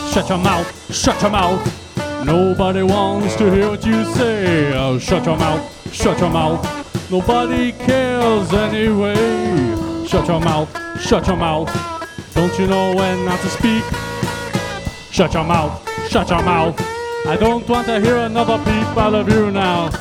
Shut your mouth, shut your mouth. Nobody wants to hear what you say. Oh, shut your mouth, shut your mouth. Nobody cares anyway. Shut your mouth, shut your mouth. Don't you know when not to speak? Shut your mouth, shut your mouth. I don't want to hear another peep out of you now.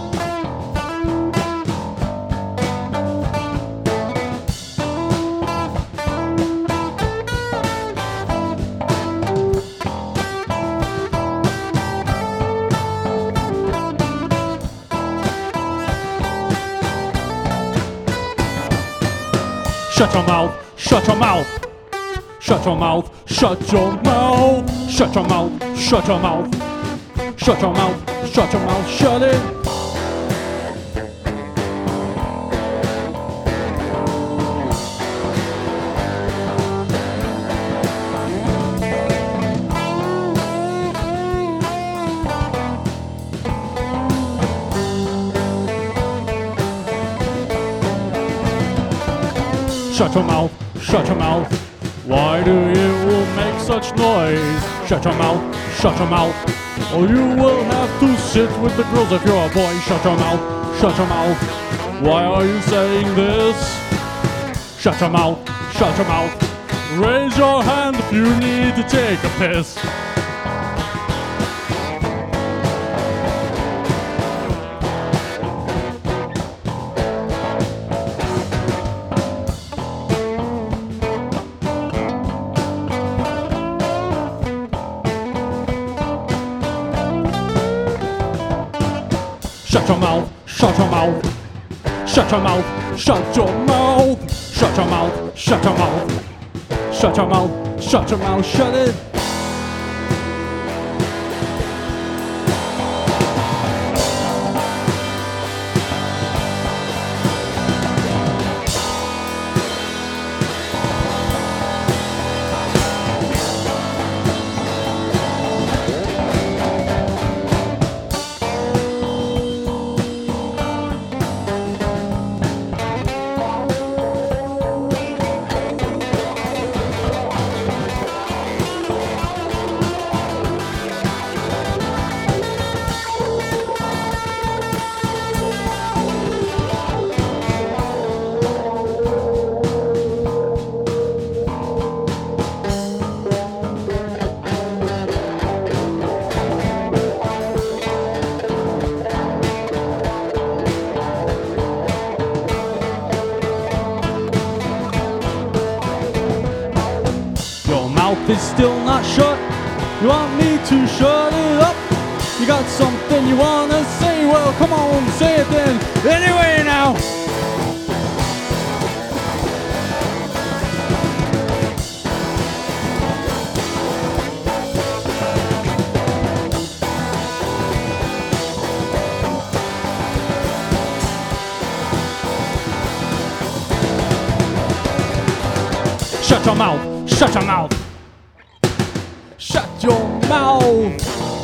Shut your mouth, shut your mouth. Shut your mouth, shut your mouth. Shut your mouth, shut your mouth. Shut your mouth, shut your mouth, shut it. Shut your mouth, shut your mouth. Why do you make such noise? Shut your mouth, shut your mouth. Or you will have to sit with the girls if you're a boy. Shut your mouth, shut your mouth. Why are you saying this? Shut your mouth, shut your mouth. Raise your hand if you need to take a piss. Shut your mouth, shut your mouth. Shut your mouth, shut your mouth. Shut your mouth, shut your mouth. Shut your mouth, shut your mouth, shut it. It's still not shut. You want me to shut it up? You got something you wanna say? Well, come on, say it then. Anyway now. Shut your mouth. Shut your mouth. Shut your mouth.